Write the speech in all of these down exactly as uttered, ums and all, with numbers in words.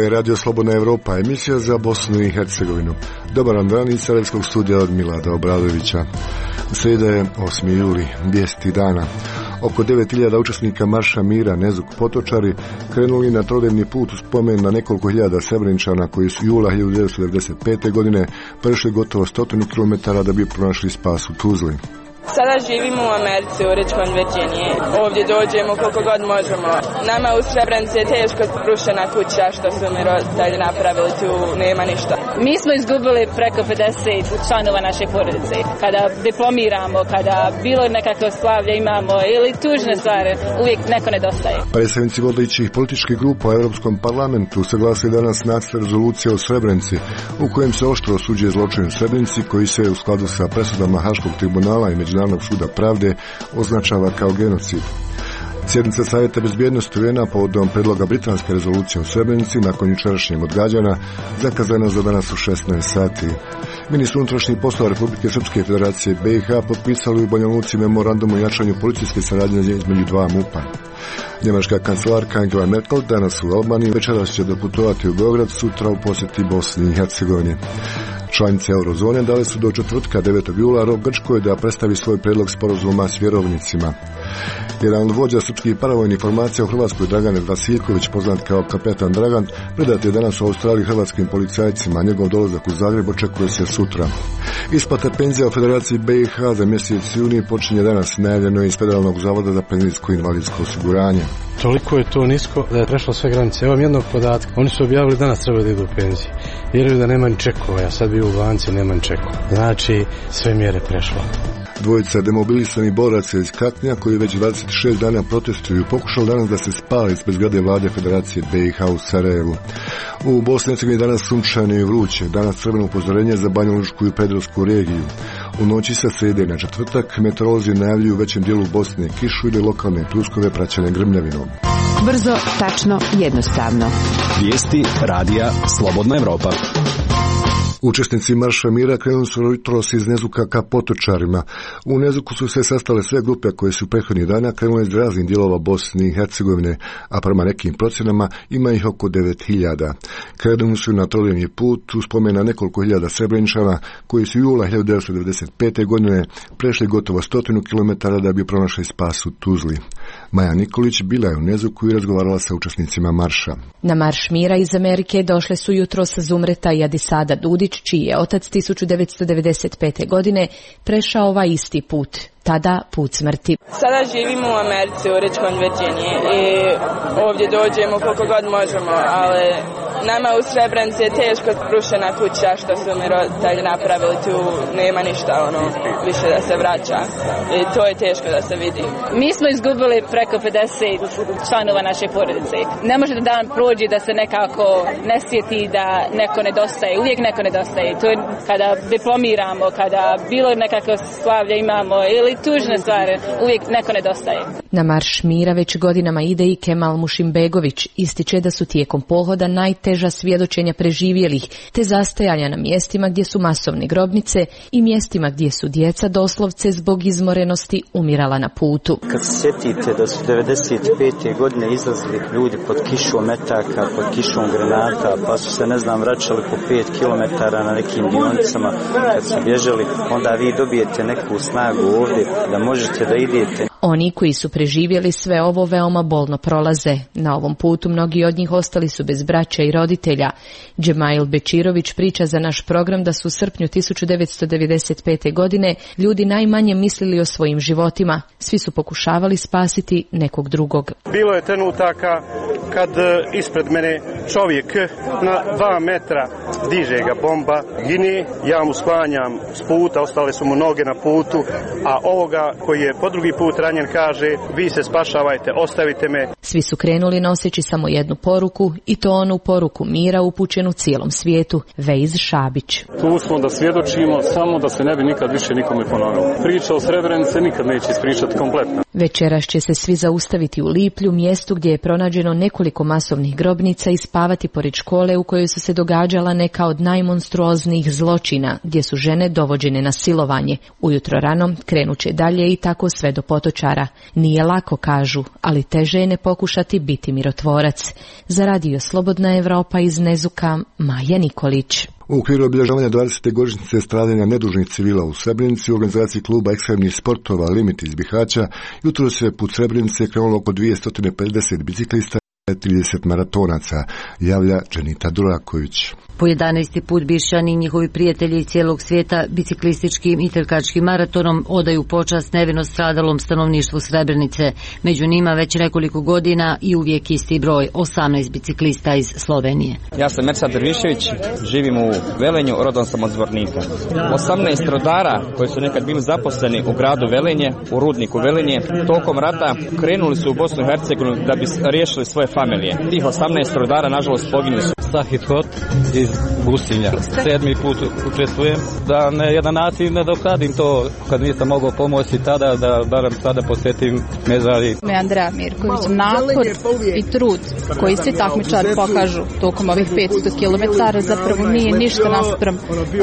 je Radio Slobodna Evropa, emisija za Bosnu i Hercegovinu. Dobar vam dan iz Sarajevskog studija od Milada Obradovića. Srijeda je osmi juli, vijesti dana. Oko devet hiljada učesnika Marša mira Nezuk Potočari krenuli na trodnevni put u spomen na nekoliko hiljada Srebreničana koji su jula hiljadu devetsto devedeset pete. godine prešli gotovo stotinu kilometara da bi pronašli spas u Tuzli. Sada živimo u Americi, u Richmond, Virginiji. Ovdje dođemo koliko god možemo. Nama u Srebrenici je teško rušena kuća što su mi roditelji napravili, tu nema ništa. Mi smo izgubili preko pedeset članova naše porodice. Kada diplomiramo, kada bilo nekakvo slavlje imamo ili tužne stvari, uvijek neko nedostaje. Predstavnici vodećih političkih grupa u Europskom parlamentu saglasili danas nacrt rezolucije o Srebrenici, u kojem se oštro osuđuje zločin u Srebrenici koji se u skladu sa presudama Haškog tribunala i Međunarodnog suda pravde označava kao genocid. Sjednica Savjeta bezbjednosti U N-a povodom predloga britanske rezolucije o Srebrenici nakon jučerašnjeg odgađanja zakazana za danas u šesnaest sati. Ministri unutrašnjih poslova Republike Srpske Federacije B i H potpisali u Banja Luci memorandum o jačanju policijske saradnje između dva MUP-a. Njemačka kancelarka Angela Merkel danas u Albaniji, večeras će doputovati u Beograd, sutra u posjeti Bosni i Hercegovini. Članice eurozone dale su do četvrtka devetog jula rok Grčkoj da predstavi svoj prijedlog sporazuma s vjerovnicima. Jedan od vođa srpskih paravojnih formacija u Hrvatskoj, Dragan Vasiljković, poznat kao kapetan Dragan, predat je danas u Australiji hrvatskim policajcima. Njegov dolazak u Zagreb očekuje se sutra. Isplata penzija u Federaciji B i H za mjesec juni počinje danas, najavljeno je iz Federalnog zavoda za penzijsko i invalidsko osiguranje. Toliko je to nisko da je prešlo sve granice. Evo vam jednog podatka. Oni su objavili danas treba da idu u penziji. Vjeruju da nema ni čekova. Ja sad bi u banci, nema ni čekova. Znači, sve mjere prešlo. Dvojica demobilisanih boraca iz Katnija koji već dvadeset šest dana protestuju pokušali danas da se spale ispred zgrade vlade Federacije B i H u Sarajevu. U Bosni i Hercegovini danas sunčano i vruće, danas crveno upozorenje za Banjalučku i Predravsku regiju. U noći sa srijede na četvrtak meteorolozi najavljuju u većem dijelu Bosne kišu ili lokalne truskove praćene grmljavinom. Brzo, tačno, jednostavno. Vijesti radija Slobodna Evropa. Učesnici Marša mira krenuli su jutros iz Nezuka ka Potočarima. U Nezuku su se sastale sve grupe koje su prethodnih dana krenule iz raznih dijelova Bosne i Hercegovine, a prema nekim procjenama ima ih oko devet hiljada. Krenuli su na trodnevni put u spomen na nekoliko hiljada Srebreničana koji su jula hiljadu devetsto devedeset pete. godine prešli gotovo stotinu kilometara da bi pronašli spas u Tuzli. Maja Nikolić bila je u Nezuku i razgovarala sa učesnicima marša. Na Marš mira iz Amerike došle su jutros Zumreta i Adisada Dudić, čiji je otac tisuću devetsto devedeset pete. godine prešao ovaj isti put, tada put smrti. Sada živimo u Americi, u Richmond, Virginiji i ovdje dođemo koliko god možemo, ali nama u Srebrenici je teško rušena kuća što su mi roditelji napravili, tu nema ništa ono više da se vraća i to je teško da se vidi. Mi smo izgubili preko pedeset članova naše porodice. Ne može da dan prođe da se nekako ne sjeti da neko nedostaje, uvijek neko nedostaje. To je kada diplomiramo, kada bilo nekako slavlje imamo ili tužne stvari, uvijek neko nedostaje. Na Marš mira već godinama ide i Kemal Mušimbegović. Ističe da su tijekom pohoda najteža svjedočenja preživjelih, te zastajanja na mjestima gdje su masovne grobnice i mjestima gdje su djeca doslovce zbog izmorenosti umirala na putu. Kad se sjetite da su devedeset pete. godine izlazili ljudi pod kišom metaka, pod kišom granata, pa su se, ne znam, vraćali po pet kilometara na nekim dionicama kad su bježali, onda vi dobijete neku snagu ovdje da možete da idete. Oni koji su preživjeli sve ovo veoma bolno prolaze. Na ovom putu mnogi od njih ostali su bez braće i roditelja. Džemail Bečirović priča za naš program da su u srpnju tisuću devetsto devedeset pete. godine ljudi najmanje mislili o svojim životima. Svi su pokušavali spasiti nekog drugog. Bilo je trenutaka kad ispred mene čovjek na dva metra diže ga bomba, gine, ja mu sklanjam s puta, ostale su mu noge na putu, a ovoga koji je po drugi put ranjen kaže, vi se spašavajte, ostavite me. Svi su krenuli noseći samo jednu poruku, i to onu poruku mira upućenu cijelom svijetu. Vejz Šabić. Tu smo da svjedočimo samo da se ne bi nikad više nikome ponovilo. Priča o Srebrenici nikad neće ispričati kompletno. Večeras će se svi zaustaviti u Liplju, mjestu gdje je pronađeno nekoliko masovnih grobnica, i spavati pored škole u kojoj su se događala neka od najmonstruoznijih zločina, gdje su žene dovođene na silovanje. Ujutro rano krenut će dalje i tako sve do Potočara. Nije lako, kažu, ali teže je ne pokušati pokušati biti mirotvorac. Za radio Slobodna Evropa iz Nezuka, Maja Nikolić. U okviru obilježavanja dvadesete godišnjice stradanja nedužnih civila u Srebrenici u organizaciji kluba ekstremnih sportova Limit iz Bihaća jutro se put Srebrenice krenulo oko dvjesto pedeset biciklista i trideset maratonaca, javlja Dženita Duraković. Po jedanaesti put Biršani i njihovi prijatelji iz cijelog svijeta biciklističkim i trkačkim maratonom odaju počast nevino stradalom stanovništvu Srebrenice. Među njima već nekoliko godina i uvijek isti broj, osamnaest biciklista iz Slovenije. Ja sam Mersad Drvišević, živim u Velenju, rodom sam od Zvornika. osamnaest rodara koji su nekad bili zaposleni u gradu Velenje, u rudniku Velenje, tokom rata krenuli su u Bosnu i Hercegovinu da bi riješili svoje familije. Tih osamnaest rodara nažalost poginuli su. Sahid Hot iz Businja. Sedmi put učestvujem. Da na jedan način ne dokadim to kad nisam mogao pomoći tada, da barem sada posvetim mezari. Me Andreja Mirković. Napor i trud koji svi takmičari pokažu tokom ovih petsto kilometara zapravo nije ništa naspram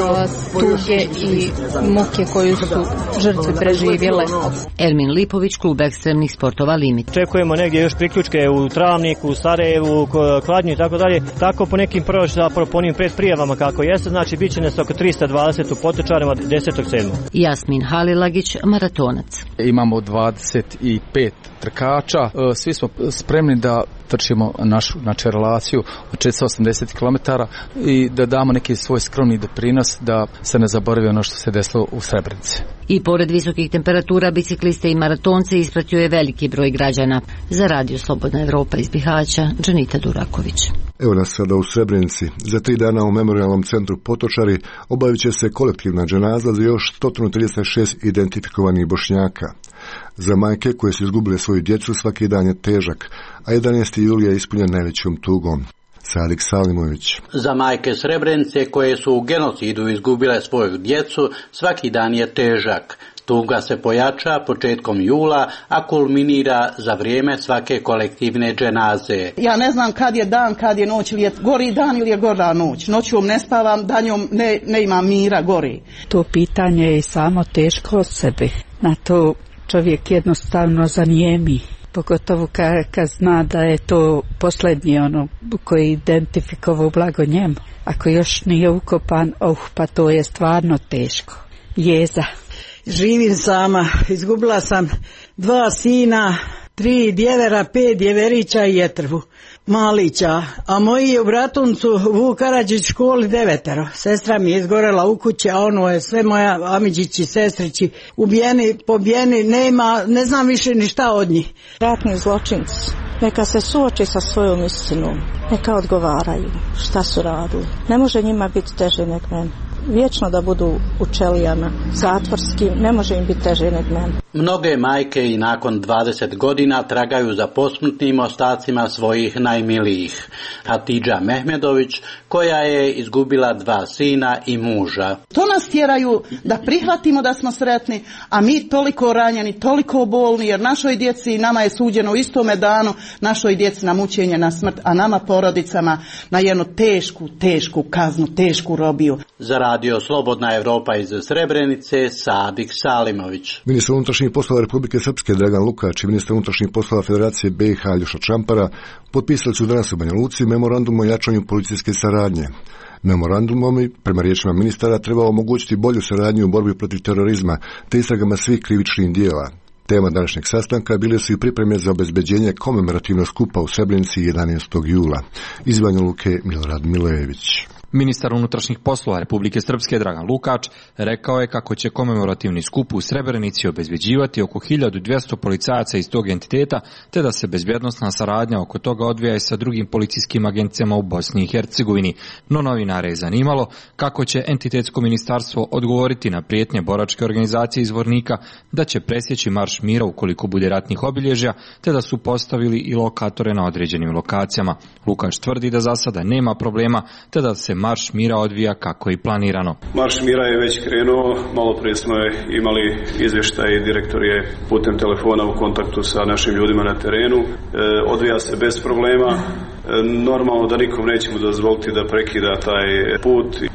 uh, tuge i muke koju su žrtve preživjele. Ermin Lipović, klub ekstremnih sportova Limit. Čekujemo negdje još priključke u Travniku, u Sarajevu, Kladnju i tako dalje. Tako po nekim prvo zapravo po onim predprijavama kako jeste, znači bit će nas oko tristo dvadeset u Potočarima desetog sedmog Jasmin Halilagić, maratonac. Imamo dvadeset pet trkača, svi smo spremni da trčimo našu znači, relaciju od četiristo osamdeset kilometara i da damo neki svoj skromni doprinos da se ne zaboravi ono što se desilo u Srebrenici. I pored visokih temperatura, bicikliste i maratonce ispratio je veliki broj građana. Za radio Slobodna Evropa iz Bihaća, Dženita Duraković. Evo nas sada u Srebrenici. Za tri dana u memorijalnom centru Potočari obavit će se kolektivna dženaza za još sto trideset šest identifikovanih Bošnjaka. Za majke koje su izgubile svoju djecu svaki dan je težak, a jedanaesti julija je ispunjen najvećom tugom. Sadik Salimović. Za majke Srebrenice koje su u genocidu izgubile svoju djecu svaki dan je težak. Tuga se pojača početkom jula, a kulminira za vrijeme svake kolektivne dženaze. Ja ne znam kad je dan, kad je noć, ili je gori dan ili je gora noć. Noćom ne spavam, danjom ne, ne imam mira, gori. To pitanje je samo teško od sebe. Na to čovjek jednostavno zanijemi. Pogotovo kad, kad zna da je to posljednji ono koji je identifikovao blago njemu. Ako još nije ukopan, oh, pa to je stvarno teško. Jeza. Živim sama, izgubila sam dva sina, tri djevera, pet djeverića i jetrvu malića, a moji u Bratuncu Vuk Karadžić školi devetero. Sestra mi je izgorela u kući, a ono je sve moja amiđići, sestrići, ubijeni, pobijeni, nema, ne znam više ni šta od njih. Ratni zločinci, neka se suoči sa svojom istinom, neka odgovaraju šta su radili. Ne može njima biti teže nek meni. Vječno da budu u čelijama zatvorskim, ne može im biti teže nego meni. Mnoge majke i nakon dvadeset godina tragaju za posmrtnim ostacima svojih najmilijih. Hatidža Mehmedović, koja je izgubila dva sina i muža. To nas tjeraju da prihvatimo da smo sretni, a mi toliko ranjeni, toliko bolni, jer našoj djeci i nama je suđeno u istome danu, našoj djeci na mučenje, na smrt, a nama porodicama na jednu tešku, tešku kaznu, tešku robiju. Za radio Slobodna Evropa iz Srebrenice, Sadik Salimović. Ministar unutrašnjih poslova Republike Srpske Dragan Lukač i ministar unutrašnjih poslova Federacije B i H Aljoša Čampara potpisali su danas u Banja Luci memorandum o jačanju policijske saradnje. Memorandumom, prema riječima ministara, treba omogućiti bolju saradnju u borbi protiv terorizma te istragama svih krivičnih dijela. Tema današnjeg sastanka bile su i pripreme za obezbeđenje komemorativnog skupa u Srebrenici jedanaestog jula. Iz Banja Luke Milorad Milejević. Ministar unutrašnjih poslova Republike Srpske Dragan Lukač rekao je kako će komemorativni skup u Srebrenici obezbeđivati oko hiljadu dvjesto policajaca iz tog entiteta, te da se bezbjednosna saradnja oko toga odvija i sa drugim policijskim agencijama u Bosni i Hercegovini. No novinare je zanimalo kako će entitetsko ministarstvo odgovoriti na prijetnje boračke organizacije iz Zvornika da će presjeći marš mira ukoliko bude ratnih obilježja, te da su postavili i lokatore na određenim lokacijama. Lukač tvrdi da za sada nema problema, te da se marš mira odvija kako je planirano. Marš mira je već krenuo, malo prije smo imali izvještaj i direktor je putem telefona u kontaktu sa našim ljudima na terenu. E, odvija se bez problema. E, normalno da nikom nećemo dozvoliti da prekida taj put.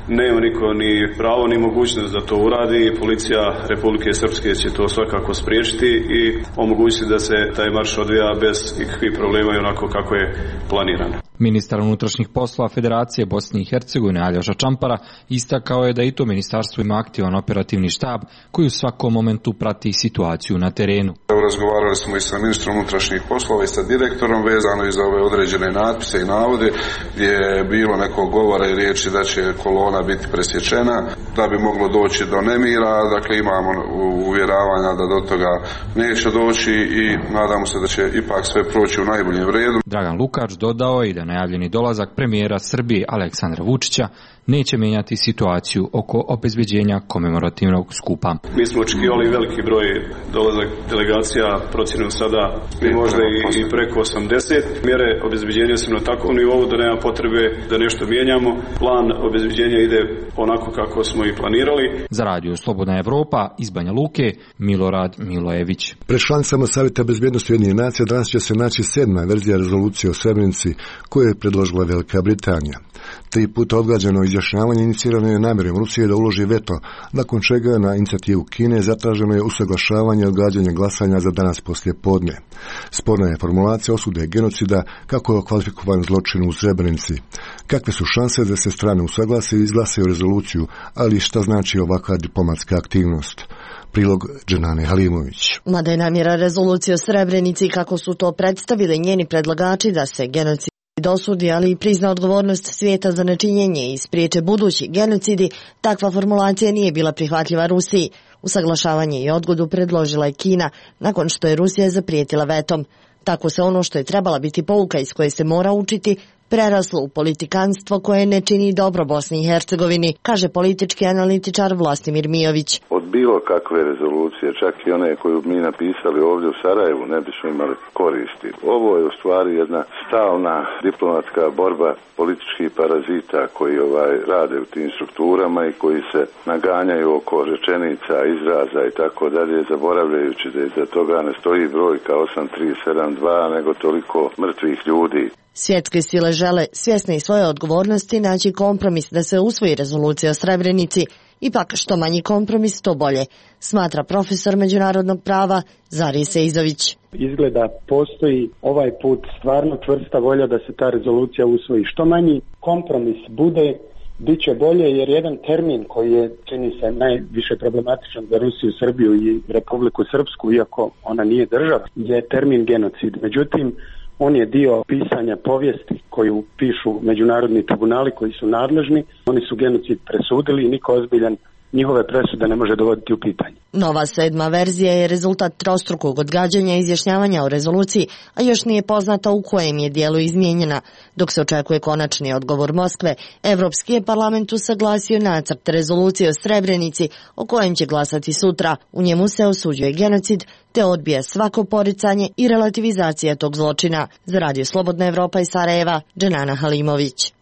nema niko ni pravo ni mogućnost da to uradi. Policija Republike Srpske će to svakako spriječiti i omogućiti da se taj marš odvija bez ikakvih problema i onako kako je planirano. Ministar unutrašnjih poslova Federacije Bosne i Hercegovine Aljoša Čampara istakao je da i to ministarstvo ima aktivan operativni štab koji u svakom momentu prati situaciju na terenu. Razgovarali smo i sa ministrom unutrašnjih poslova i sa direktorom vezano i za ove određene natpise i navode gdje je bilo nekog govora i riječi da će kolona biti presječena, da bi moglo doći do nemira. Dakle, imamo uvjeravanja da do toga neće doći i nadamo se da će ipak sve proći u najboljem redu. Dragan Lukač dodao i da najavljeni dolazak premijera Srbije Aleksandra Vučića neće mijenjati situaciju oko obezbeđenja komemorativnog skupa. Mi smo očekivali veliki broj dolazak delegacija, procjenu sada i možda i, i preko osamdeset. Mjere obezbeđenja su na takvom nivou da nema potrebe da nešto mijenjamo. Plan obezbeđenja ide onako kako smo i planirali. Za radio Slobodna Evropa iz Banja Luke, Milorad Milojević. Pred članicama Savjeta bezbjednosti Ujedinjenih nacija danas će se naći sedma verzija rezolucije o Srebrenici koju je predložila Velika Britanija. Tri puta odgađano izjašnjavanje inicirano je namjerom Rusije da uloži veto, nakon čega na inicijativu Kine zatraženo je usaglašavanje i odgađanje glasanja za danas poslije podne. Sporna je formulacija osude genocida kako je kvalifikovan zločin u Srebrenici. Kakve su šanse da se strane usaglase i izglasaju rezoluciju, ali šta znači ovakva diplomatska aktivnost? Prilog Dženane Halimović. Mada je namjera rezolucije o Srebrenici, kako su to predstavili njeni predlagači, da se genocid dosudi, ali i prizna odgovornost svijeta za nečinjenje i spriječe budući genocidi, takva formulacija nije bila prihvatljiva Rusiji. Usaglašavanje i odgodu predložila je Kina, nakon što je Rusija zaprijetila vetom. Tako se ono što je trebala biti pouka iz koje se mora učiti, preraslo u politikanstvo koje ne čini dobro Bosni i Hercegovini, kaže politički analitičar Vlastimir Mijović. Od bilo kakve rezolucije, čak i one koju mi napisali ovdje u Sarajevu, ne bismo imali koristi. Ovo je u stvari jedna stalna diplomatska borba političkih parazita koji ovaj rade u tim strukturama i koji se naganjaju oko rečenica, izraza i tako dalje, zaboravljajući da iza toga ne stoji brojka osam tri sedam dva, nego toliko mrtvih ljudi. Svjetske sile žele, svjesne i svoje odgovornosti, naći kompromis da se usvoji rezolucija o Srebrenici. Ipak što manji kompromis, to bolje, smatra profesor međunarodnog prava Zari Sejzović. Izgleda postoji ovaj put stvarno čvrsta volja da se ta rezolucija usvoji. Što manji kompromis bude, bit će bolje, jer jedan termin koji je, čini se, najviše problematičan za Rusiju, Srbiju i Republiku Srpsku, iako ona nije država, je termin genocid. Međutim, on je dio pisanja povijesti koju pišu međunarodni tribunali koji su nadležni. Oni su genocid presudili i niko ozbiljan njihove presude ne može dovoditi u pitanje. Nova sedma verzija je rezultat trostrukog odgađanja izjašnjavanja o rezoluciji, a još nije poznato u kojem je dijelu izmijenjena. Dok se očekuje konačni odgovor Moskve, Evropski je parlament usaglasio nacrt rezolucije o Srebrenici o kojem će glasati sutra. U njemu se osuđuje genocid te odbija svako poricanje i relativizacija tog zločina. Za radio Slobodna Evropa iz Sarajeva, Dženana Halimović.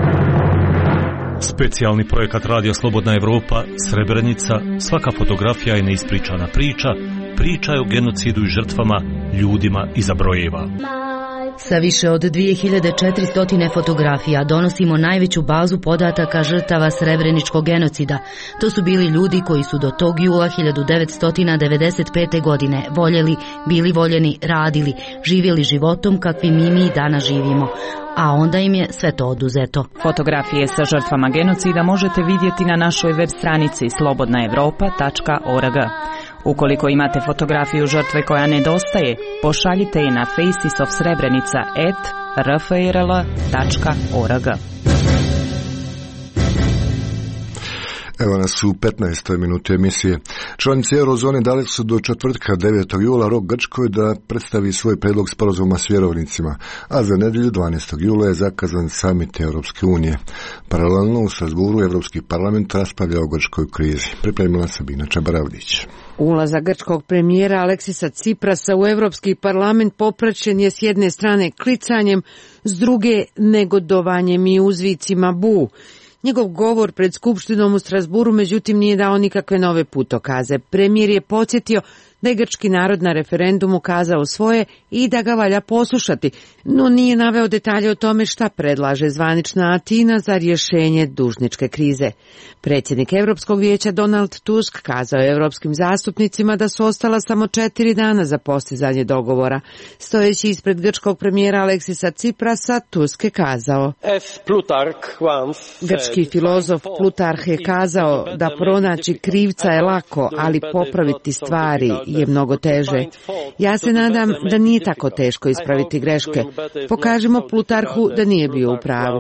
Specijalni projekat Radio Slobodna Evropa, Srebrenica, svaka fotografija je neispričana priča, priča je o genocidu i žrtvama, ljudima iza brojeva. Sa više od dvije hiljade četiristo fotografija donosimo najveću bazu podataka žrtava srebreničkog genocida. To su bili ljudi koji su do tog jula hiljadu devetsto devedeset pete. godine voljeli, bili voljeni, radili, živjeli životom kakvim i mi danas živimo. A onda im je sve to oduzeto. Fotografije sa žrtvama genocida možete vidjeti na našoj web stranici slobodna evropa tačka org. Ukoliko imate fotografiju žrtve koja nedostaje, pošaljite je na faces of srebrenica at r f r l tačka org. Evo nas u petnaestoj minuti emisije. Članice Eurozone dali su do četvrtka devetog jula rok Grčkoj da predstavi svoj predlog sporazuma s vjerovnicima, a za nedjelju dvanaestog jula je zakazan samit Europske unije. Paralelno u Strasbourgu Europski parlament raspravlja o grčkoj krizi. Pripremila Sabina Čabaravdić. Ulazak grčkog premijera Aleksisa Ciprasa u Europski parlament popraćen je s jedne strane klicanjem, s druge negodovanjem i uzvicima bu. Njegov govor pred Skupštinom u Strasburu međutim nije dao nikakve nove putokaze. Premijer je podsjetio da je grčki narod na referendumu kazao svoje i da ga valja poslušati, no nije naveo detalje o tome šta predlaže zvanična Atina za rješenje dužničke krize. Predsjednik Europskog vijeća Donald Tusk kazao je europskim zastupnicima da su ostala samo četiri dana za postizanje dogovora. Stojeći ispred grčkog premijera Aleksisa Ciprasa, Tusk je kazao: Grčki filozof Plutarh je kazao da pronaći krivca je lako, ali popraviti stvari je mnogo teže. Ja se nadam da nije tako teško ispraviti greške. Pokažimo Plutarhu da nije bio u pravu.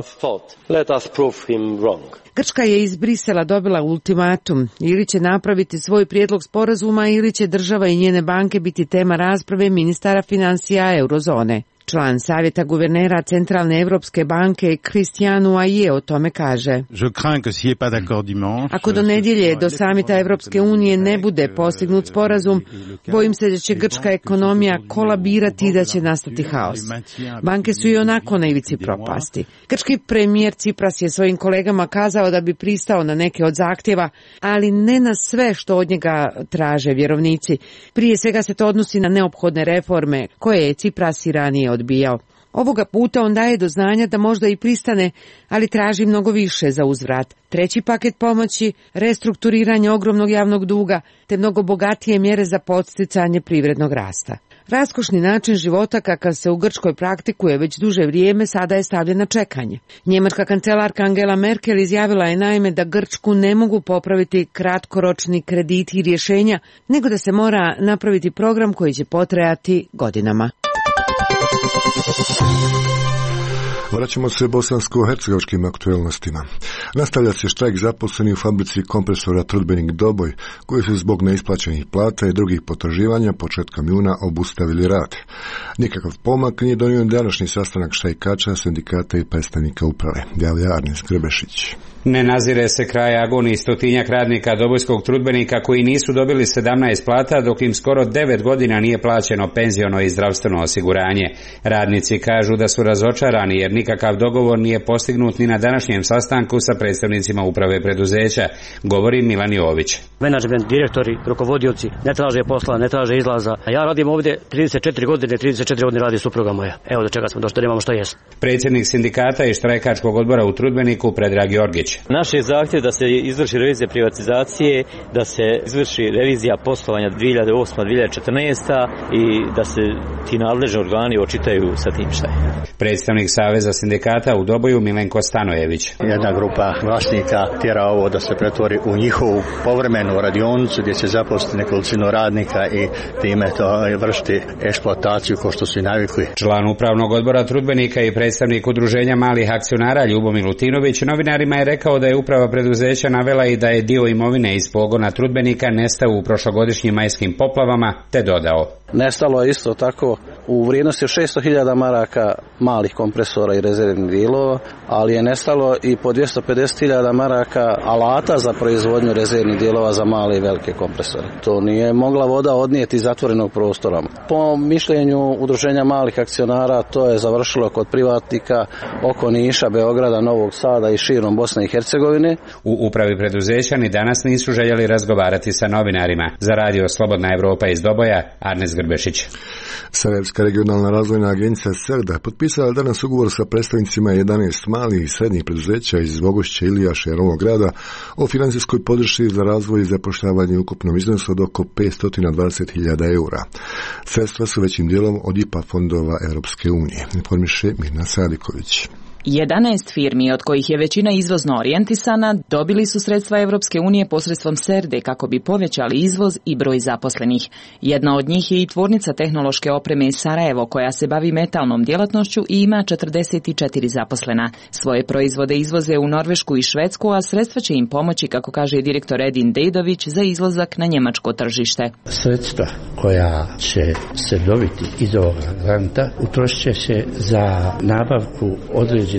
Grčka je iz Brisela dobila ultimatum, ili će napraviti svoj prijedlog sporazuma ili će država i njene banke biti tema rasprave ministara financija eurozone. Član savjeta guvernera Centralne Evropske banke Cristiano Aie o tome kaže: Ako do nedjelje do samita Evropske unije ne bude postignut sporazum, bojim se da će grčka ekonomija kolabirati i da će nastati haos. Banke su i onako na ivici propasti. Grčki premijer Cipras je svojim kolegama kazao da bi pristao na neke od zahtjeva, ali ne na sve što od njega traže vjerovnici. Prije svega se to odnosi na neophodne reforme koje je Cipras i ranije odbijao. Ovoga puta on daje do znanja da možda i pristane, ali traži mnogo više za uzvrat. Treći paket pomoći, restrukturiranje ogromnog javnog duga, te mnogo bogatije mjere za podsticanje privrednog rasta. Raskošni način života kakav se u Grčkoj praktikuje već duže vrijeme sada je stavljen na čekanje. Njemačka kancelarka Angela Merkel izjavila je naime da Grčku ne mogu popraviti kratkoročni krediti i rješenja, nego da se mora napraviti program koji će potrajati godinama. Vraćamo se bosansko-hercegovačkim aktualnostima. Nastavlja se štrajk zaposleni u fabrici kompresora Trudbenik Doboj, koji su zbog neisplaćenih plata i drugih potraživanja početkom juna obustavili rad. Nikakav pomak nije donio današnji sastanak štrajkača, sindikata i predstavnika uprave. Javlja Arnes Grebešić. Ne nazire se kraj agoniji stotinjak radnika Dobojskog trudbenika koji nisu dobili sedamnaest plata, dok im skoro devet godina nije plaćeno penziono i zdravstveno osiguranje. Radnici kažu da su razočarani jer nikakav dogovor nije postignut ni na današnjem sastanku sa predstavnicima uprave preduzeća, govori Milan Jović. Menadžment, direktori, rukovodioci ne traže posla, ne traže izlaza. Ja radim ovdje trideset četiri godine, trideset četiri godine radi supruga moja. Evo do čega smo došli, nemamo što jest. Predsjednik sindikata i štrajkačkog odbora u Trudbeniku Predrag Jorgić. Naš je zahtjev da se izvrši revizija privatizacije, da se izvrši revizija poslovanja dvije hiljade osma do dvije hiljade četrnaeste. i da se ti nadležni organi očitaju sa tim šta je. Predstavnik Saveza sindikata u Doboju Milenko Stanojević. Jedna grupa vlasnika tjera ovo da se pretvori u njihovu povremenu radionicu gdje će zaposliti nekolicinu radnika i time to vršiti eksploataciju kao što su i navikli. Član upravnog odbora Trudbenika i predstavnik udruženja malih akcionara Ljubomir Lutinović novinarima je rekao da je uprava preduzeća navela i da je dio imovine iz pogona Trudbenika nestao u prošlogodišnjim majskim poplavama, te dodao: Nestalo je isto tako u vrijednosti šesto hiljada maraka malih kompresora i rezervnih dijelova, ali je nestalo i po dvjesto pedeset hiljada maraka alata za proizvodnju rezervnih dijelova za male i velike kompresore. To nije mogla voda odnijeti iz zatvorenog prostora. Po mišljenju udruženja malih akcionara to je završilo kod privatnika oko Niša, Beograda, Novog Sada i širom Bosne i Hercegovine. U upravi preduzeća ni danas nisu željeli razgovarati sa novinarima. Za radio Slobodna Evropa iz Doboja, Arnes Grbešić. Sarajevska regionalna razvojna agencija SERDA potpisala danas ugovor sa predstavnicima jedanaest malih i srednjih preduzeća iz Vogošća, Ilijaša i Novog Grada o financijskoj podršci za razvoj i zapošljavanje u ukupnom iznosu od oko petsto dvadeset hiljada eura. Sredstva su većim dijelom od I P A fondova Europske unije, informiše Mirna Sadiković. jedanaest firmi, od kojih je većina izvozno orijentisana, dobili su sredstva Evropske unije posredstvom SERDE kako bi povećali izvoz i broj zaposlenih. Jedna od njih je i tvornica tehnološke opreme iz Sarajevo, koja se bavi metalnom djelatnošću i ima četrdeset četiri zaposlena. Svoje proizvode izvoze u Norvešku i Švedsku, a sredstva će im pomoći, kako kaže direktor Edin Dedović, za izlazak na njemačko tržište. Sredstva koja će se dobiti iz ovoga granta utrošit će se za nabavku određenih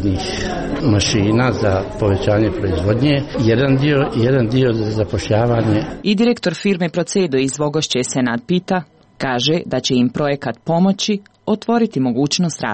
mašina za povećanje proizvodnje, jedan dio, jedan dio za zapošljavanje. I direktor firme Procedo iz Vogošće Senad Pita kaže da će im projekat pomoći otvoriti mogućnost razvoja.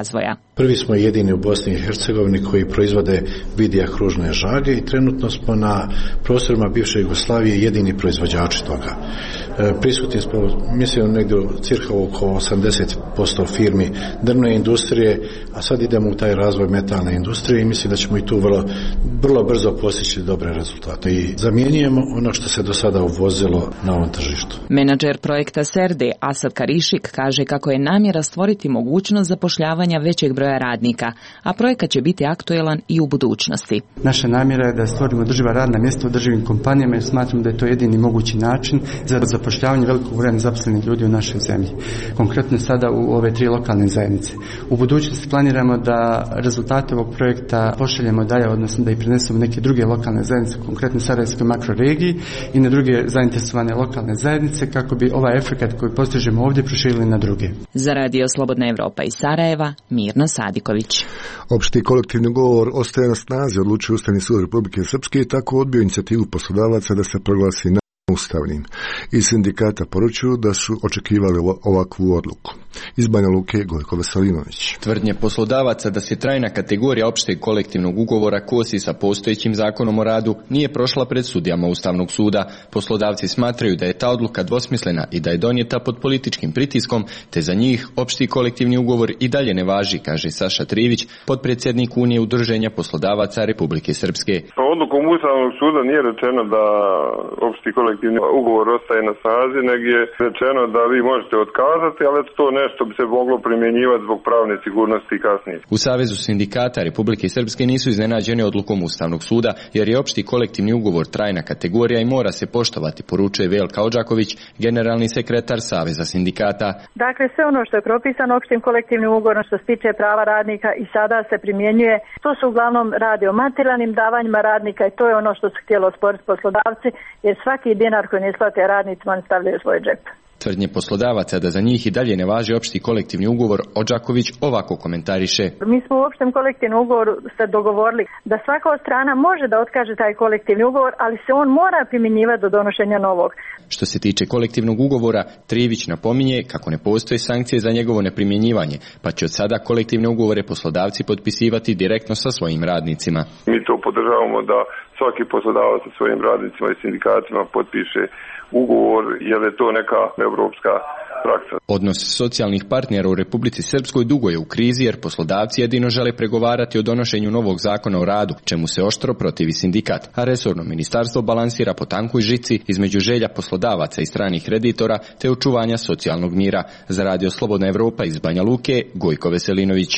Prvi smo jedini u Bosni i Hercegovini koji proizvode vidija kružne žage i trenutno smo na prostorima bivše Jugoslavije jedini proizvođači toga. E, prisutni smo, mislim, negdje cirka oko osamdeset posto firmi drvne industrije, a sad idemo u taj razvoj metalne industrije i mislim da ćemo i tu vrlo, vrlo brzo postići dobre rezultate i zamjenjujemo ono što se do sada uvozilo na ovom tržištu. Menadžer projekta Serde Asad Karišik kaže kako je namjera stvoriti mogućnost zapošljavanja većeg broja radnika, a projekat će biti aktuelan i u budućnosti. Naša namjera je da stvorimo održiva radna mjesta u održivim kompanijama i smatram da je to jedini mogući način za zapošljavanje velikog broja nezaposlenih ljudi u našoj zemlji. Konkretno sada u ove tri lokalne zajednice. U budućnosti planiramo da rezultate ovog projekta pošaljemo dalje, odnosno da ih prenesemo neke druge lokalne zajednice, konkretno Sarajevskoj makroregiji i na druge zainteresovane lokalne zajednice kako bi ovaj efekat koji postižemo ovdje proširili na druge. Za Radio Slobodna Evropa iz Sarajeva, Mirna Sadiković. Opšti kolektivni ugovor ostaje na snazi, odlučio Ustavni sud Republike Srpske i tako odbio inicijativu poslodavaca da se proglasi neustavnim. Iz sindikata poručuju da su očekivali ovakvu odluku. Iz Banja Luke, Gojko Veselinović. Tvrdnje poslodavaca da se trajna kategorija opšteg kolektivnog ugovora kosi sa postojećim zakonom o radu nije prošla pred sudijama Ustavnog suda. Poslodavci smatraju da je ta odluka dvosmislena i da je donijeta pod političkim pritiskom, te za njih opšti kolektivni ugovor i dalje ne važi, kaže Saša Trivić, potpredsjednik Unije udruženja poslodavaca Republike Srpske. Pa odlukom Ustavnog suda nije rečeno da opšti kolektivni ugovor ostaje na snazi, nego je rečeno da vi možete otkazati, ali to nešto bi se moglo primjenjivati zbog pravne sigurnosti kasnije. U Savezu sindikata Republike Srpske nisu iznenađeni odlukom Ustavnog suda, jer je opšti kolektivni ugovor trajna kategorija i mora se poštovati, poručuje Velka Odžaković, generalni sekretar Saveza sindikata. Dakle, sve ono što je propisano opštim kolektivnim ugovorom što se tiče prava radnika i sada se primjenjuje, to su uglavnom radi o materijalnim davanjima radnika i to je ono što su htjeli osporiti poslodavci, jer svaki dinar koji ne isplate radnicima oni stavljaju svoj džep. Tvrdnje poslodavaca da za njih i dalje ne važi opšti kolektivni ugovor, Odžaković ovako komentariše. Mi smo u opštem kolektivnom ugovoru se dogovorili da svaka od strana može da otkaže taj kolektivni ugovor, ali se on mora primjenjivati do donošenja novog. Što se tiče kolektivnog ugovora, Trivić napominje kako ne postoje sankcije za njegovo neprimjenjivanje, pa će od sada kolektivne ugovore poslodavci potpisivati direktno sa svojim radnicima. Mi to podržavamo da svaki poslodavac sa svojim radnicima i sindikatima potpiše ugovor, jer je to neka evropska praksa. Odnos socijalnih partnera u Republici Srpskoj dugo je u krizi, jer poslodavci jedino žele pregovarati o donošenju novog zakona o radu, čemu se oštro protivi sindikat, a resorno ministarstvo balansira po tankoj žici između želja poslodavaca i stranih kreditora te očuvanja socijalnog mira. Za Radio Slobodna Evropa iz Banja Luke, Gojko Veselinović.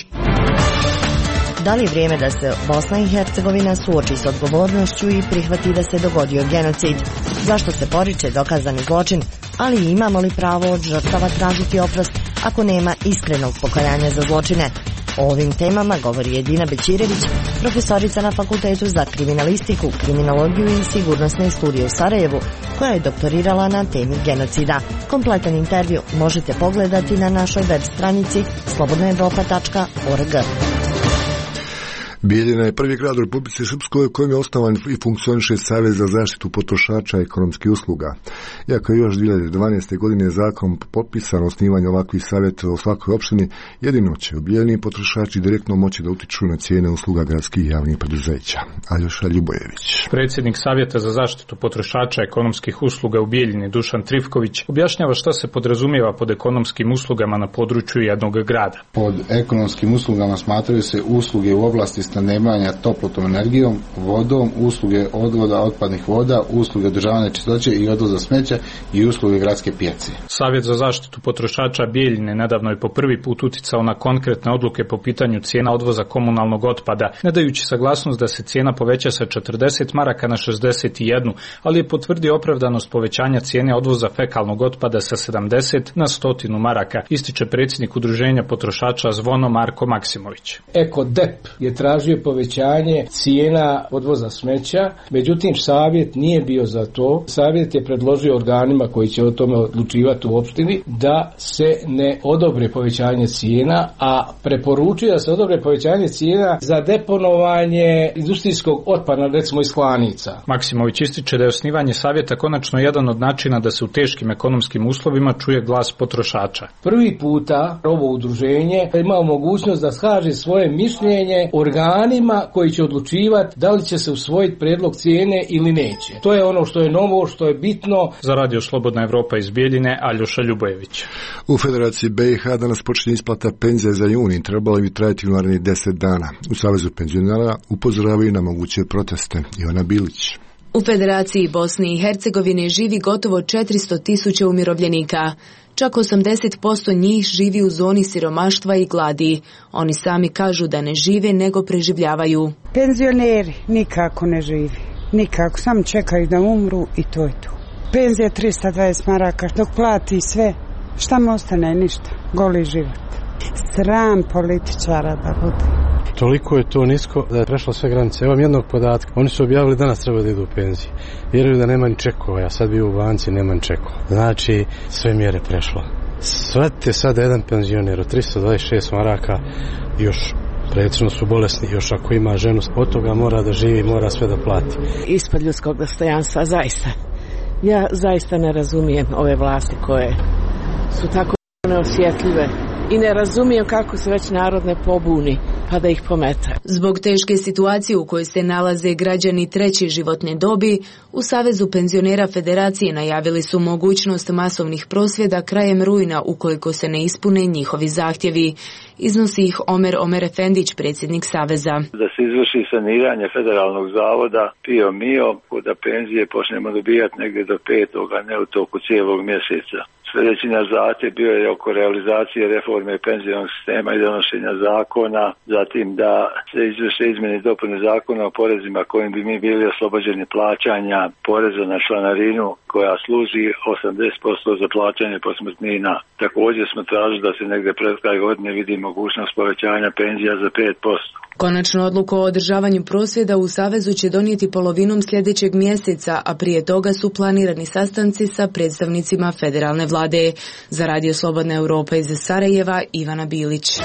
Da li je vrijeme da se Bosna i Hercegovina suoči s odgovornošću i prihvati da se dogodio genocid? Zašto se poriče dokazani zločin? Ali imamo li pravo od žrtava tražiti oprost ako nema iskrenog pokajanja za zločine? O ovim temama govori Edina Bećirević, profesorica na Fakultetu za kriminalistiku, kriminologiju i sigurnosne studije u Sarajevu, koja je doktorirala na temi genocida. Kompletan intervju možete pogledati na našoj web stranici slobodna evropa tačka org. Bijeljina je prvi grad u Republici Srpskoj u kojem je osnovan i funkcioniše Savez za zaštitu potrošača i ekonomskih usluga. Iako je još dvije hiljade dvanaeste. godine zakon potpisan osnivanje ovakvih savjeta u svakoj opštini, jedino će u Bijeljini potrošači direktno moći da utiču na cijene usluga gradskih javnih preduzeća. Aljoša Ljubojević. Predsjednik Savjeta za zaštitu potrošača ekonomskih usluga u Bijeljini Dušan Trifković objašnjava šta se podrazumijeva pod ekonomskim uslugama na području jednog grada. Pod ekonomskim uslugama smatraju se usluge u oblasti snabdijevanja toplotnom energijom, vodom, usluge odvoda otpadnih voda, usluge održavanja čistoće i odvoza smeća i usluge gradske pijace. Savjet za zaštitu potrošača Bijeljine nedavno je po prvi put uticao na konkretne odluke po pitanju cijena odvoza komunalnog otpada, ne dajući saglasnost da se cijena poveća sa četrdeset maraka na šezdeset jedan, ali je potvrdio opravdanost povećanja cijene odvoza fekalnog otpada sa sedamdeset na sto maraka, ističe predsjednik udruženja potrošača Zvono Marko Maksimović. Ekodep je tražio tražio povećanje cijena odvoza smeća, međutim savjet nije bio za to. Savjet je predložio organima koji će o tome odlučivati u opštini da se ne odobre povećanje cijena, a preporučio da se odobre povećanje cijena za deponovanje industrijskog otpada, recimo iz klanica. Maksimović ističe da je osnivanje savjeta konačno jedan od načina da se u teškim ekonomskim uslovima čuje glas potrošača. Prvi puta ovo udruženje ima mogućnost da skaže svoje mišljenje organima koji će odlučivati da li će se usvojiti predlog cijene ili neće. To je ono što je novo, što je bitno. Za Radio Slobodna Evropa iz Bijeljine, Aljoša Ljubojević. U Federaciji B i H danas počinje isplata penzija za juni, trebala bi trajati u narednih deset dana. U Savezu penzionera upozoravaju na moguće proteste. Ivana Bilić. U Federaciji Bosne i Hercegovine živi gotovo četiristo tisuća umirovljenika. Čak osamdeset posto njih živi u zoni siromaštva i gladi. Oni sami kažu da ne žive nego preživljavaju. Penzioneri nikako ne živi. Nikako, samo čekaju da umru i to je to. Penzija trista dvadeset maraka, dok plati sve, šta mu ostane? Ništa. Goli život. Sram političara da bude. Toliko je to nisko da je prešlo sve granice. Evo jednog podatka. Oni su objavili danas treba da idu u penziji. Vjeruju da nema ni čekova. Ja sad bio u banci, nema ni čekova. Znači, sve mjere prešlo. Shvatite sad jedan penzioner od tristo dvadeset šest maraka još pretežno su bolesni, još ako ima ženu, od toga mora da živi, mora sve da plati. Ispod ljudskog dostojanstva, zaista. Ja zaista ne razumijem ove vlasti koje su tako neosjetljive i ne razumijem kako se već narod ne pobuni pa da ih pomete. Zbog teške situacije u kojoj se nalaze građani treće životne dobi, u Savezu penzionera Federacije najavili su mogućnost masovnih prosvjeda krajem rujna ukoliko se ne ispune njihovi zahtjevi. Iznosi ih Omer Omer Efendić, predsjednik Saveza. Da se izvrši saniranje federalnog zavoda Pio Mio, da penzije počnemo dobijati negdje do petoga, ne u toku cijelog mjeseca. Sljedeći na zahtjev bio je oko realizacije reforme penzionog sistema i donošenja zakona, zatim da se izvrše izmjene i dopune zakona o porezima kojim bi mi bili oslobođeni plaćanja poreza na članarinu koja služi osamdeset posto za plaćanje posmrtnina. Također smo tražili da se negdje pred kraj godine vidi mogućnost povećanja penzija za pet posto. Konačnu odluku o održavanju prosvjeda u Savezu će donijeti polovinom sljedećeg mjeseca, a prije toga su planirani sastanci sa predstavnicima federalne vlade. Za Radio Slobodna Evropa iz Sarajeva, Ivana Bilić.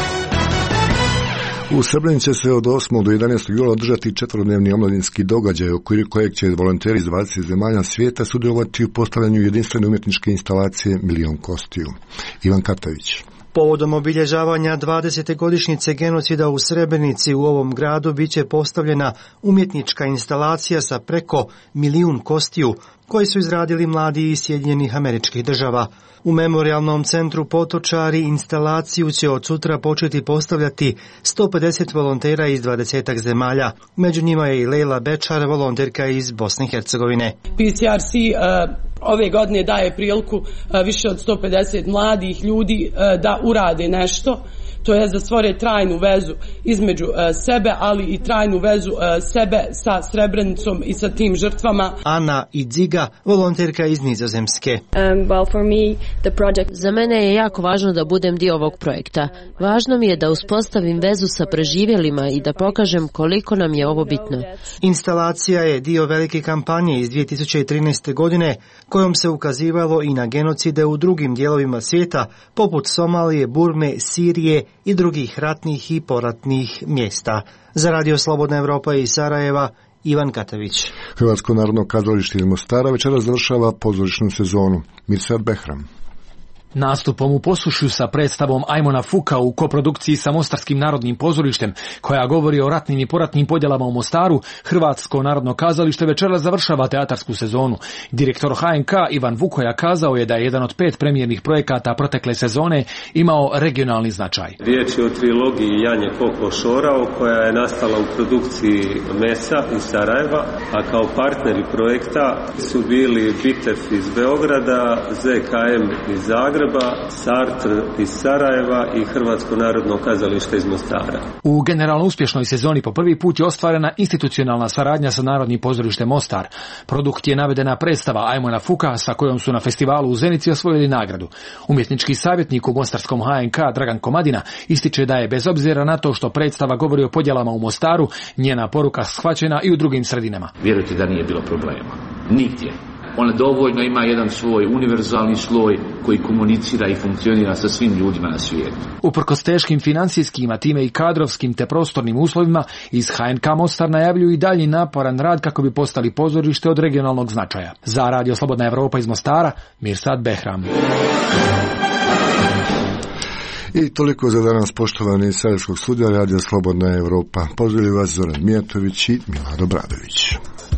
U Srebrenici će se od osmog do jedanaestog jula održati četverodnevni omladinski događaj u okviru kojeg će volonteri iz dvadeset zemalja svijeta sudjelovati u postavljanju jedinstvene umjetničke instalacije Milion kostiju. Ivan Katavić. Povodom obilježavanja dvadesete godišnjice genocida u Srebrenici u ovom gradu biće postavljena umjetnička instalacija sa preko milijun kostiju koji su izradili mladi iz Sjedinjenih Američkih Država. U Memorijalnom centru Potočari instalaciju će od sutra početi postavljati sto pedeset volontera iz dvadesetak zemalja. Među njima je i Lejla Bečar, volonterka iz Bosne i Hercegovine. P C R C uh, ove godine daje priliku uh, više od sto pedeset mladih ljudi uh, da urade nešto. To je da stvore trajnu vezu između uh, sebe, ali i trajnu vezu uh, sebe sa Srebrenicom i sa tim žrtvama. Ana Idziga, volonterka iz Nizozemske. Um, well, for me, the project... Za mene je jako važno da budem dio ovog projekta. Važno mi je da uspostavim vezu sa preživjelima i da pokažem koliko nam je ovo bitno. Instalacija je dio velike kampanje iz dvije tisuće trinaeste. godine kojom se ukazivalo i na genocide u drugim dijelovima svijeta, poput Somalije, Burme, Sirije i drugih ratnih i poratnih mjesta. Za Radio Slobodna Evropa iz Sarajeva, Ivan Katavić. Hrvatsko narodno kazalište iz Mostara večeras završava pozorišnu sezonu. Mirsad Behram. Nastupom u Posušju sa predstavom Ajmona Fuka u koprodukciji sa Mostarskim narodnim pozorištem, koja govori o ratnim i poratnim podjelama u Mostaru, Hrvatsko narodno kazalište večeras završava teatarsku sezonu. Direktor H N K Ivan Vukoja kazao je da je jedan od pet premijernih projekata protekle sezone imao regionalni značaj. Riječ je o trilogiji Janje Koko Šorao, koja je nastala u produkciji Mesa iz Sarajeva, a kao partneri projekta su bili Bitef iz Beograda, Z K M iz Zagreba Zagreba, Sartre iz Sarajeva i Hrvatsko narodno kazalište iz Mostara. U generalno uspješnoj sezoni po prvi put je ostvarena institucionalna saradnja sa Narodnim pozorištem Mostar. Produkt je navedena predstava Ajmona Fuka sa kojom su na festivalu u Zenici osvojili nagradu. Umjetnički savjetnik u mostarskom H N K Dragan Komadina ističe da je bez obzira na to što predstava govori o podjelama u Mostaru, njena poruka shvaćena i u drugim sredinama. Vjerujte da nije bilo problema. Nigdje. Ona dovoljno ima jedan svoj univerzalni sloj koji komunicira i funkcionira sa svim ljudima na svijetu. Uprkos teškim financijskim, a time i kadrovskim te prostornim uslovima, iz H N K Mostar najavljuju i dalji naporan rad kako bi postali pozorište od regionalnog značaja. Za Radio Slobodna Evropa iz Mostara, Mirsad Behram. I toliko za danas, poštovani iz Sarajevskog studija Radio Slobodna Evropa. Pozdravljaju vas Zoran Mijatović i Milado Bradović.